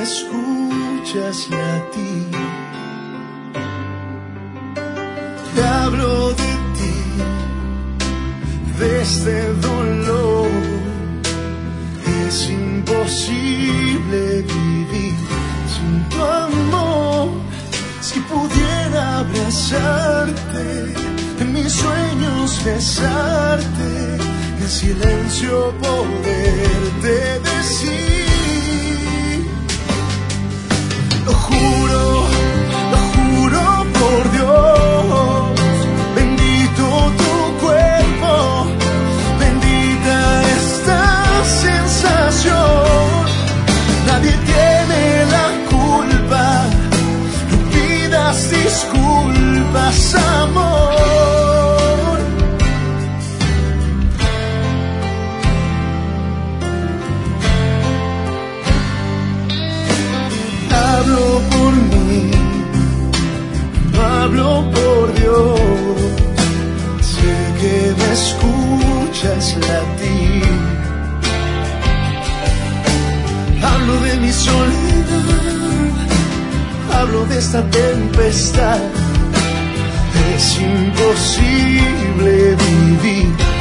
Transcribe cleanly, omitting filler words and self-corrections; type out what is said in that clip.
escuchas latir. Te hablo de ti, de este dolor. Es imposible vivir sin tu amor. Si pudiera abrazarte, en mis sueños besarte, en silencio poderte decir. Lo juro por Dios, bendito tu cuerpo, bendita esta sensación. Nadie tiene la culpa, no pidas disculpas, amor. Hablo por mí, no hablo por Dios. Sé que me escuchas latir. Hablo de mi soledad, hablo de esta tempestad. Es imposible vivir